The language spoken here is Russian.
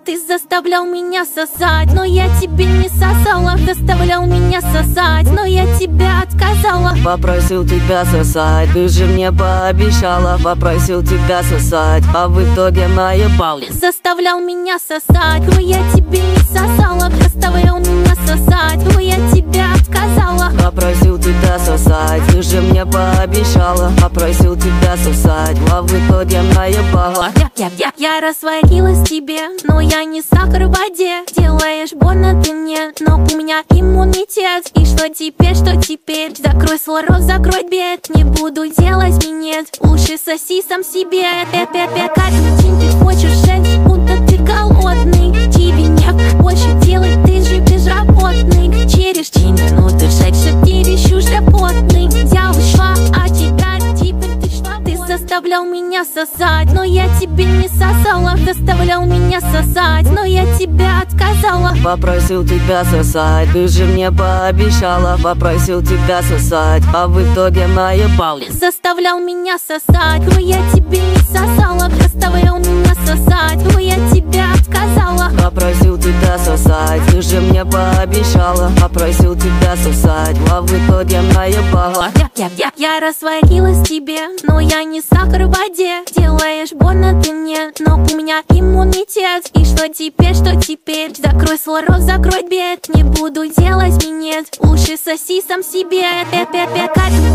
Ты заставлял меня сосать, но я тебе не сосала. Заставлял меня сосать, но я тебе отказала. Попросил тебя сосать, ты же мне пообещала. Попросил тебя сосать, а в итоге наебал. Заставлял меня сосать, но я тебе не сосала. Заставлял меня сосать, но я тебе отказала. Попросил тебя сосать, ты же мне пообещала. Попросил тебя сосать, а в итоге наебала. Я растворилась тебе, но я не сахар в воде. Делаешь больно ты мне, но у меня иммунитет. И что теперь, что теперь? Закрой свой рот, закрой бед. Не буду делать минет, уши соси сам себе. Каждый день ты хочешь жить, будто ты голодный. Тебе не больше делать, ты же безработный. Через 3 минуты в 6 ищешь работный. Я ушла, а теперь ты что? Ты заставлял меня сосать, но я тебе не сосала. Заставлял меня сосать, но я тебе отказала. Попросил тебя сосать, ты же мне пообещала. Попросил тебя сосать, а в итоге наебал. Заставлял меня сосать, но я тебе не сосала. Заставлял меня сосать, но я тебе отказала. Попросил тебя сосать, ты же мне пообещала. Попросил тебя сосать, а в итоге наебала. Я растворилась тебе, но я не сахар в воде. Делаешь больно ты мне, но у меня иммунитет. И что теперь, что теперь? Закрой свой рот, закрой бед. Не буду делать минет, уши соси сам себе. Каждый